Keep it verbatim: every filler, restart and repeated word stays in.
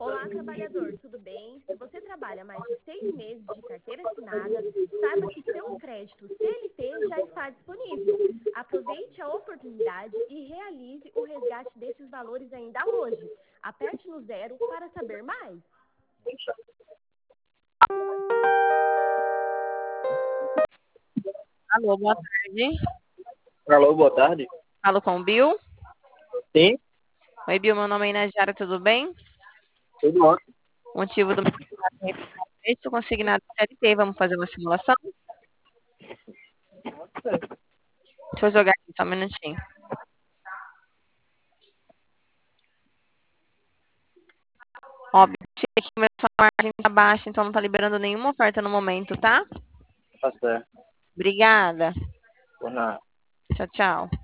Olá, trabalhador, tudo bem? Se você trabalha mais de seis meses de carteira assinada, saiba que seu crédito C L T já está disponível. Aproveite a oportunidade e realize o resgate desses valores ainda hoje. Aperte no zero para saber mais. Alô, boa tarde. Alô, boa tarde. Falo com o Bill. Sim, Oi, Bill, meu nome é Inajara, tudo bem? tudo ótimo. O motivo do meu crédito consignado C L T, vamos fazer uma simulação? Deixa eu jogar aqui só um minutinho. Ó, Bill, achei que meu sua margem tá baixa, então não tá liberando nenhuma oferta no momento, tá? Tá certo. Obrigada. Por nada. Tchau, tchau.